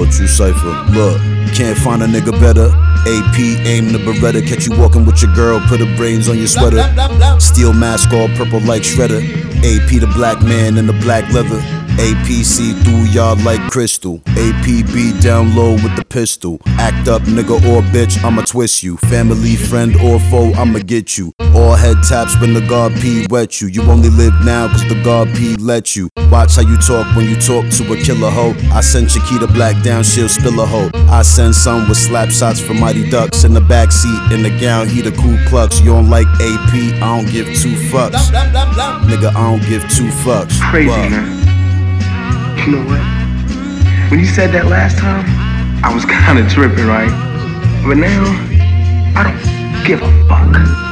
about you, Cypher. Look, can't find a nigga better. AP, aim the Beretta, catch you walking with your girl, put her brains on your sweater. Steel mask all purple like Shredder. AP the black man in the black leather. AP see through y'all like crystal. AP be down low with the pistol. Act up nigga or bitch, I'ma twist you. Family, friend or foe, I'ma get you. All head taps when the God P wet you. You only live now cause the God P let you. Watch how you talk when you talk to a killer hoe. I send Chiquita Black down, she'll spill a hoe. I send some with slap shots from Mighty Ducks. In the backseat, in the gown, he the Ku Klux. You don't like AP, I don't give two fucks. Nigga, I don't give two fucks. Crazy, man. You know what? When you said that last time, I was kinda tripping, right? But now, I don't give a fuck.